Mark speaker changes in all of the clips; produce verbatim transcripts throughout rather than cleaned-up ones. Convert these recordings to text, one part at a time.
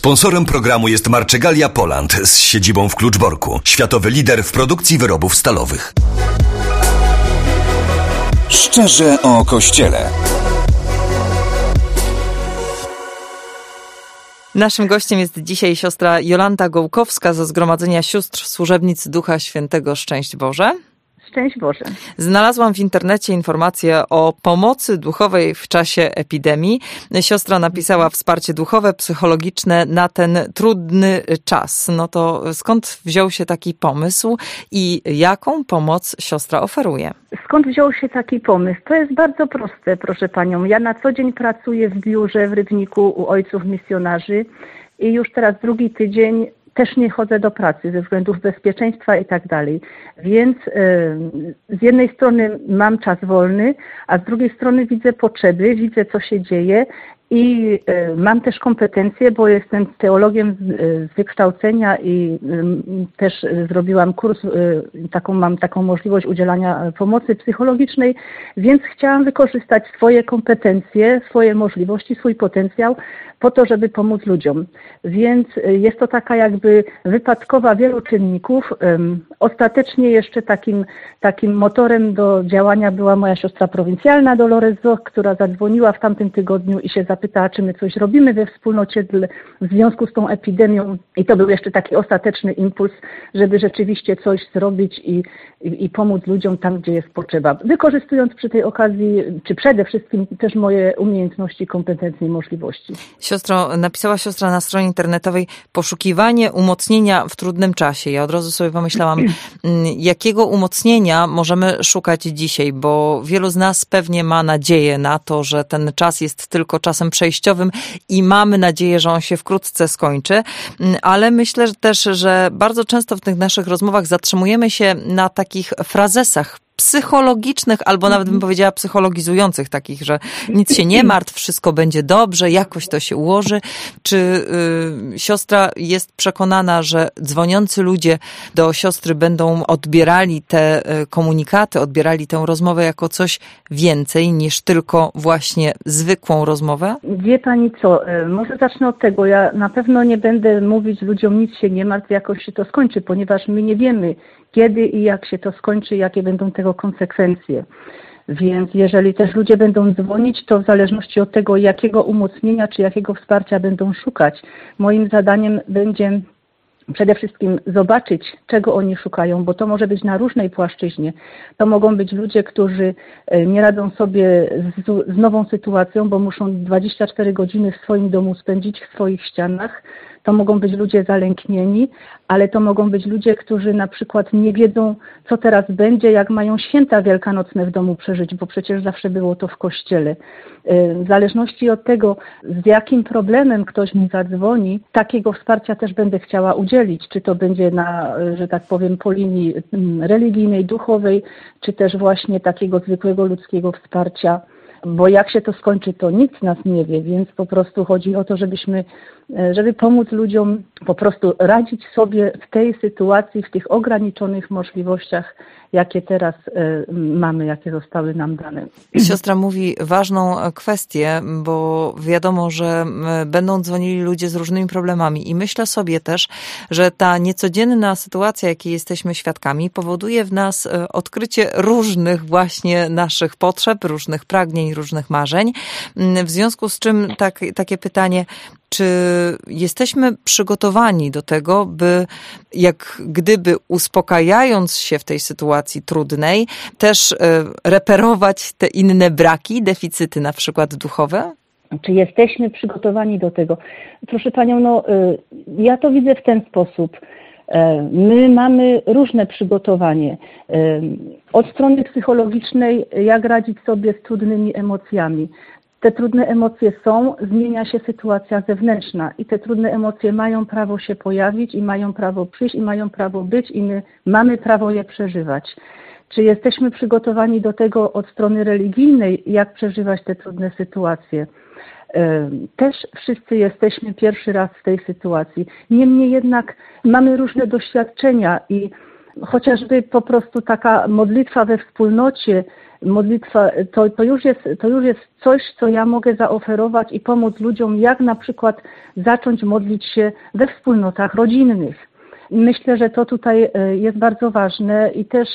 Speaker 1: Sponsorem programu jest Marczegalia Poland z siedzibą w Kluczborku. Światowy lider w produkcji wyrobów stalowych.
Speaker 2: Szczerze o Kościele.
Speaker 3: Naszym gościem jest dzisiaj siostra Jolanta Gołkowska ze Zgromadzenia Sióstr Służebnic Ducha Świętego. Szczęść Boże.
Speaker 4: Szczęść Boże.
Speaker 3: Znalazłam w internecie informację o pomocy duchowej w czasie epidemii. Siostra napisała wsparcie duchowe, psychologiczne na ten trudny czas. No to skąd wziął się taki pomysł i jaką pomoc siostra oferuje?
Speaker 4: Skąd wziął się taki pomysł? To jest bardzo proste, proszę Panią. Ja na co dzień pracuję w biurze w Rybniku u ojców misjonarzy i już teraz drugi tydzień też nie chodzę do pracy ze względów bezpieczeństwa i tak dalej. Więc y, z jednej strony mam czas wolny, a z drugiej strony widzę potrzeby, widzę co się dzieje i y, mam też kompetencje, bo jestem teologiem z, y, z wykształcenia i y, też zrobiłam kurs, y, taką mam taką możliwość udzielania pomocy psychologicznej, więc chciałam wykorzystać swoje kompetencje, swoje możliwości, swój potencjał po to, żeby pomóc ludziom. Więc jest to taka jakby wypadkowa wielu czynników. Ostatecznie jeszcze takim, takim motorem do działania była moja siostra prowincjalna Dolores Zoch, która zadzwoniła w tamtym tygodniu i się zapytała, czy my coś robimy we wspólnocie w związku z tą epidemią. I to był jeszcze taki ostateczny impuls, żeby rzeczywiście coś zrobić i, i, i pomóc ludziom tam, gdzie jest potrzeba. Wykorzystując przy tej okazji, czy przede wszystkim też moje umiejętności, kompetencje i możliwości.
Speaker 3: Siostro, napisała siostra na stronie internetowej poszukiwanie umocnienia w trudnym czasie. Ja od razu sobie pomyślałam, jakiego umocnienia możemy szukać dzisiaj, bo wielu z nas pewnie ma nadzieję na to, że ten czas jest tylko czasem przejściowym i mamy nadzieję, że on się wkrótce skończy, ale myślę też, że bardzo często w tych naszych rozmowach zatrzymujemy się na takich frazesach psychologicznych, albo nawet bym powiedziała psychologizujących, takich, że nic się nie martw, wszystko będzie dobrze, jakoś to się ułoży. Czy y, siostra jest przekonana, że dzwoniący ludzie do siostry będą odbierali te komunikaty, odbierali tę rozmowę jako coś więcej niż tylko właśnie zwykłą rozmowę?
Speaker 4: Wie Pani co, może zacznę od tego. Ja na pewno nie będę mówić ludziom nic się nie martw, jakoś się to skończy, ponieważ my nie wiemy, kiedy i jak się to skończy, jakie będą tego konsekwencje. Więc jeżeli też ludzie będą dzwonić, to w zależności od tego, jakiego umocnienia czy jakiego wsparcia będą szukać, moim zadaniem będzie przede wszystkim zobaczyć, czego oni szukają, bo to może być na różnej płaszczyźnie. To mogą być ludzie, którzy nie radzą sobie z, z nową sytuacją, bo muszą dwadzieścia cztery godziny w swoim domu spędzić, w swoich ścianach. To mogą być ludzie zalęknieni, ale to mogą być ludzie, którzy na przykład nie wiedzą, co teraz będzie, jak mają święta wielkanocne w domu przeżyć, bo przecież zawsze było to w kościele. W zależności od tego, z jakim problemem ktoś mi zadzwoni, takiego wsparcia też będę chciała udzielić. Czy to będzie na, że tak powiem, po linii religijnej, duchowej, czy też właśnie takiego zwykłego ludzkiego wsparcia. Bo jak się to skończy, to nikt z nas nie wie, więc po prostu chodzi o to, żebyśmy, żeby pomóc ludziom po prostu radzić sobie w tej sytuacji, w tych ograniczonych możliwościach, jakie teraz mamy, jakie zostały nam dane.
Speaker 3: Siostra mówi ważną kwestię, bo wiadomo, że będą dzwonili ludzie z różnymi problemami i myślę sobie też, że ta niecodzienna sytuacja, jakiej jesteśmy świadkami, powoduje w nas odkrycie różnych właśnie naszych potrzeb, różnych pragnień, różnych marzeń. W związku z czym tak, takie pytanie, czy jesteśmy przygotowani do tego, by jak gdyby uspokajając się w tej sytuacji trudnej, też reperować te inne braki, deficyty na przykład duchowe?
Speaker 4: Czy jesteśmy przygotowani do tego? Proszę Panią, no ja to widzę w ten sposób. My mamy różne przygotowanie. Od strony psychologicznej, jak radzić sobie z trudnymi emocjami. Te trudne emocje są, zmienia się sytuacja zewnętrzna i te trudne emocje mają prawo się pojawić i mają prawo przyjść i mają prawo być i my mamy prawo je przeżywać. Czy jesteśmy przygotowani do tego od strony religijnej, jak przeżywać te trudne sytuacje? Też wszyscy jesteśmy pierwszy raz w tej sytuacji. Niemniej jednak mamy różne doświadczenia i chociażby po prostu taka modlitwa we wspólnocie, modlitwa to, to, już jest, to już jest coś, co ja mogę zaoferować i pomóc ludziom, jak na przykład zacząć modlić się we wspólnotach rodzinnych. Myślę, że to tutaj jest bardzo ważne i też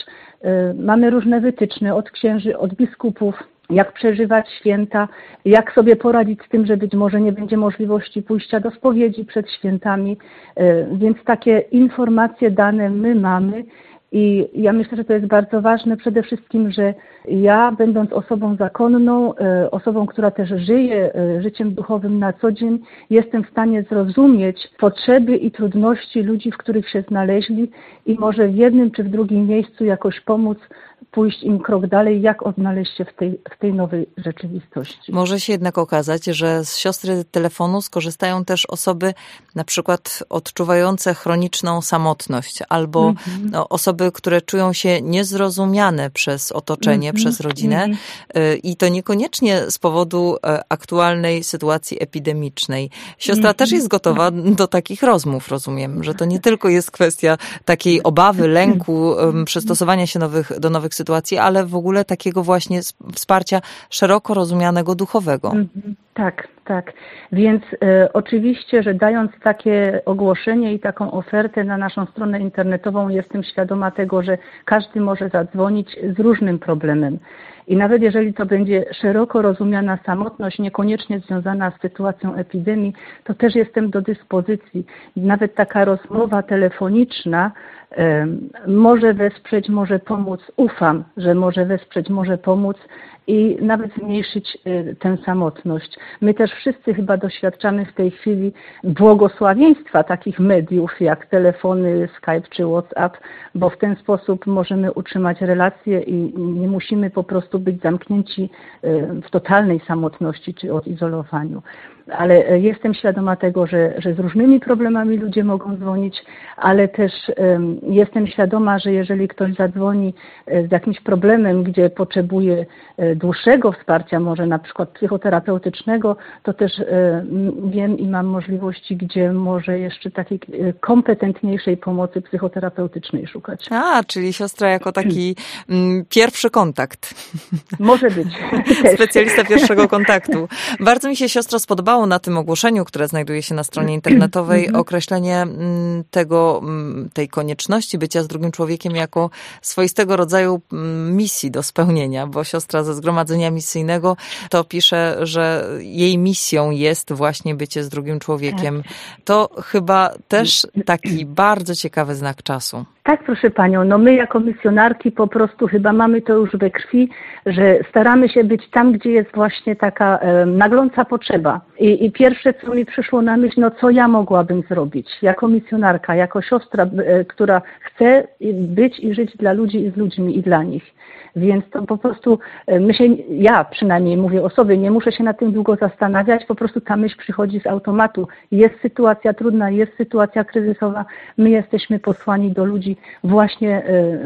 Speaker 4: mamy różne wytyczne od księży, od biskupów, jak przeżywać święta, jak sobie poradzić z tym, że być może nie będzie możliwości pójścia do spowiedzi przed świętami, więc takie informacje dane my mamy i ja myślę, że to jest bardzo ważne przede wszystkim, że ja, będąc osobą zakonną, osobą, która też żyje życiem duchowym na co dzień, jestem w stanie zrozumieć potrzeby i trudności ludzi, w których się znaleźli i może w jednym czy w drugim miejscu jakoś pomóc pójść im krok dalej, jak odnaleźć się w tej, w tej nowej rzeczywistości.
Speaker 3: Może się jednak okazać, że z siostry telefonu skorzystają też osoby na przykład odczuwające chroniczną samotność albo mm-hmm. no, osoby, które czują się niezrozumiane przez otoczenie, mm-hmm. przez rodzinę mm-hmm. i to niekoniecznie z powodu aktualnej sytuacji epidemicznej. Siostra mm-hmm. też jest gotowa do takich rozmów, rozumiem, że to nie tylko jest kwestia takiej obawy, lęku, przystosowania się nowych, do nowych sytuacji, ale w ogóle takiego właśnie wsparcia szeroko rozumianego duchowego.
Speaker 4: Tak, tak. Więc e, oczywiście, że dając takie ogłoszenie i taką ofertę na naszą stronę internetową, jestem świadoma tego, że każdy może zadzwonić z różnym problemem. I nawet jeżeli to będzie szeroko rozumiana samotność, niekoniecznie związana z sytuacją epidemii, to też jestem do dyspozycji. Nawet taka rozmowa telefoniczna e, może wesprzeć, może pomóc. Ufam, że może wesprzeć, może pomóc i nawet zmniejszyć e, tę samotność. My też wszyscy chyba doświadczamy w tej chwili błogosławieństwa takich mediów jak telefony, Skype czy WhatsApp, bo w ten sposób możemy utrzymać relacje i nie musimy po prostu być zamknięci w totalnej samotności czy odizolowaniu. Ale jestem świadoma tego, że, że z różnymi problemami ludzie mogą dzwonić, ale też um, jestem świadoma, że jeżeli ktoś zadzwoni z jakimś problemem, gdzie potrzebuje dłuższego wsparcia, może na przykład psychoterapeutycznego, to też um, wiem i mam możliwości, gdzie może jeszcze takiej kompetentniejszej pomocy psychoterapeutycznej szukać.
Speaker 3: A, czyli siostra jako taki mm, pierwszy kontakt.
Speaker 4: Może być.
Speaker 3: Specjalista pierwszego kontaktu. Bardzo mi się, siostro, spodobało na tym ogłoszeniu, które znajduje się na stronie internetowej, określenie tego, tej konieczności bycia z drugim człowiekiem jako swoistego rodzaju misji do spełnienia, bo siostra ze Zgromadzenia Misyjnego to pisze, że jej misją jest właśnie bycie z drugim człowiekiem. To chyba też taki bardzo ciekawy znak czasu.
Speaker 4: Tak, proszę Panią, no my jako misjonarki po prostu chyba mamy to już we krwi, że staramy się być tam, gdzie jest właśnie taka e, nagląca potrzeba. I, I pierwsze, co mi przyszło na myśl, no co ja mogłabym zrobić jako misjonarka, jako siostra, e, która chce być i żyć dla ludzi i z ludźmi i dla nich. Więc to po prostu my się, ja przynajmniej mówię o sobie, nie muszę się nad tym długo zastanawiać, po prostu ta myśl przychodzi z automatu. Jest sytuacja trudna, jest sytuacja kryzysowa, my jesteśmy posłani do ludzi właśnie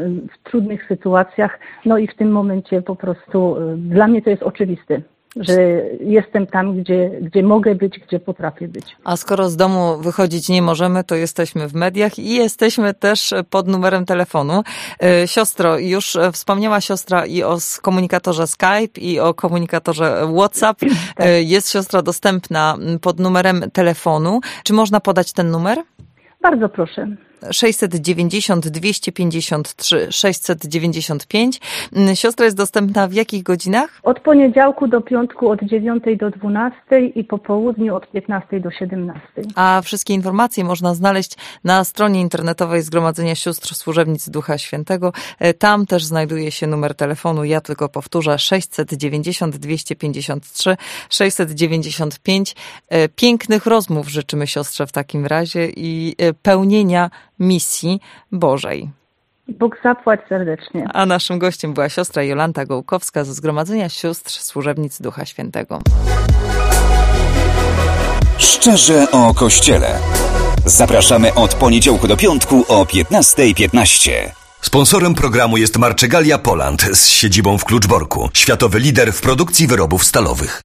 Speaker 4: w trudnych sytuacjach, no i w tym momencie po prostu dla mnie to jest oczywiste, że jestem tam, gdzie, gdzie mogę być, gdzie potrafię być.
Speaker 3: A skoro z domu wychodzić nie możemy, to jesteśmy w mediach i jesteśmy też pod numerem telefonu. Siostro, już wspomniała siostra i o komunikatorze Skype, i o komunikatorze WhatsApp. Tak. Jest siostra dostępna pod numerem telefonu. Czy można podać ten numer?
Speaker 4: Bardzo proszę.
Speaker 3: sześćset dziewięćdziesiąt dwieście pięćdziesiąt trzy sześćset dziewięćdziesiąt pięć. Siostra jest dostępna w jakich godzinach?
Speaker 4: Od poniedziałku do piątku od dziewiątej do dwunastej i po południu od piętnastej do siedemnastej.
Speaker 3: A wszystkie informacje można znaleźć na stronie internetowej Zgromadzenia Sióstr Służebnic Ducha Świętego. Tam też znajduje się numer telefonu. Ja tylko powtórzę sześćset dziewięćdziesiąt dwieście pięćdziesiąt trzy sześćset dziewięćdziesiąt pięć. Pięknych rozmów życzymy siostrze w takim razie i pełnienia misji Bożej.
Speaker 4: Bóg zapłać serdecznie.
Speaker 3: A naszym gościem była siostra Jolanta Gołkowska ze Zgromadzenia Sióstr Służebnic Ducha Świętego.
Speaker 2: Szczerze o Kościele. Zapraszamy od poniedziałku do piątku o piętnasta piętnaście.
Speaker 1: Sponsorem programu jest Marczegalia Poland z siedzibą w Kluczborku. Światowy lider w produkcji wyrobów stalowych.